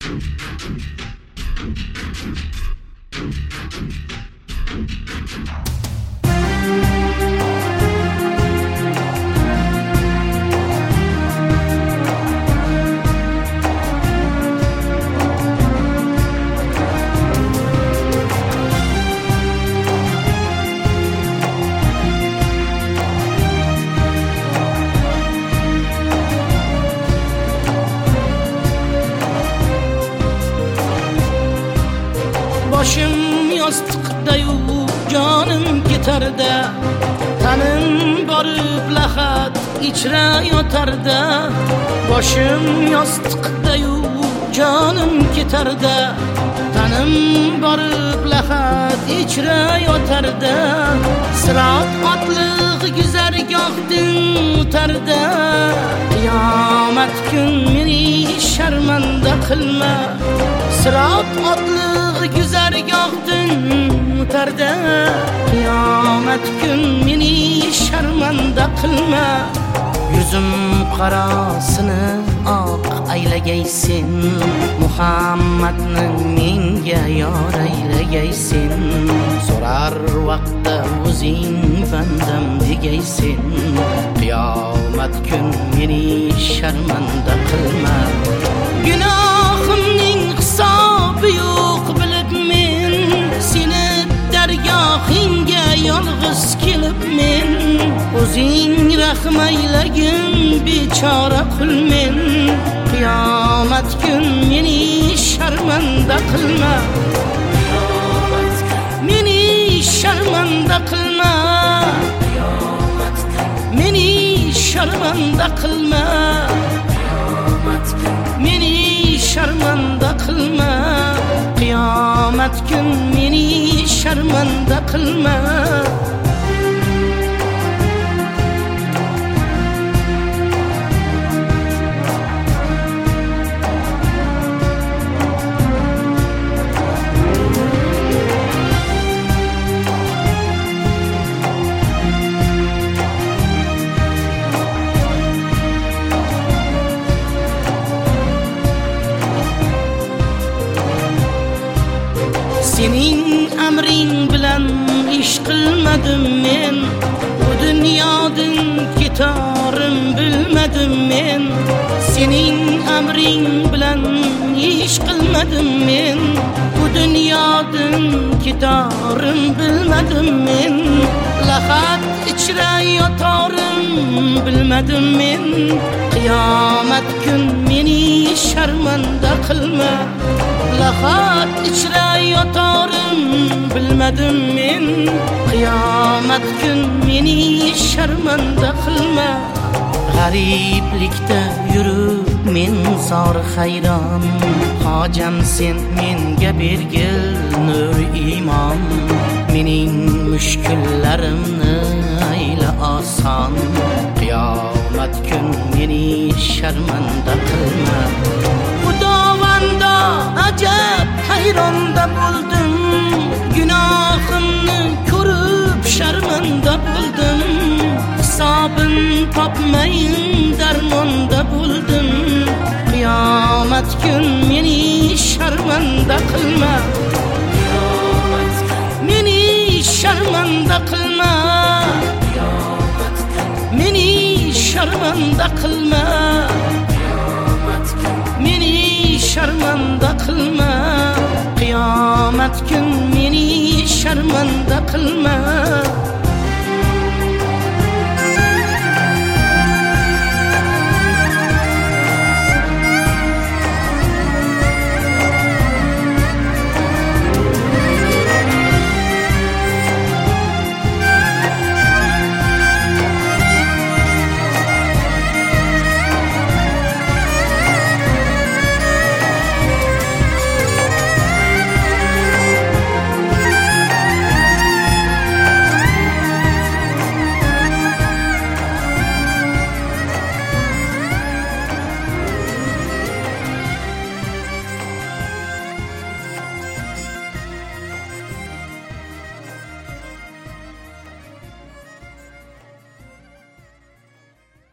Başım yastıqda-yu canım ketarda, tanım borib lahat ichra yotarda. Başım yastıqda-yu canım ketarda, tanım borib lahat ichra yotarda. Sirat otliq güzargohdan o'tarda, qiyomat kun meni sharmanda qilma. Sirat otliq güzargohdan o'tarda, qiyomat kun meni sharmanda qilma. Yuzim qarosini oq aylagaysen, Muhammadni menga yor aylagaysen. So'rar vaqtda o'zing bandam degaysen, qiyomat kun meni sharmanda qilma. Gunohimning hisobi yo'q bilib men, seni dargohingga yolg'iz kelib men. O'zing rahm aylagin bechora qul men, qiyomat kun meni sharmanda qilma. Meni sharmanda qilma, meni sharmanda qilma, meni sharmanda qilma. Qiyomat kun meni sharmanda qilma. Sening amring bilan ish qilmadim men, bu dunyodan ketarim bilmadim men. Sening amring bilan ish qilmadim men, bu dunyodan ketarim bilmadim men. Lahat ichra yotarim bilmadim men, qiyomat kun meni sharmanda qilma. Lahat ichra yotarim bilmadim men, qiyomat kun meni sharmanda qilma. G'ariblikda yurib men zor hayron, hojam sen menga bergil nur iymon. Mening mushkullarimni ayla oson, qiyomat kun meni sharmanda qilma. Xudovando ajab hayronda bo'ldim, gunohimni ko'rib sharmanda bo'ldim. Hisobim topmayin darmonda bo'ldim, qiyomat kun meni sharmanda qilma. Meni sharmanda qilma, meni sharmanda qilma, meni sharmanda qilma. Qiyomat kun meni sharmanda qilma.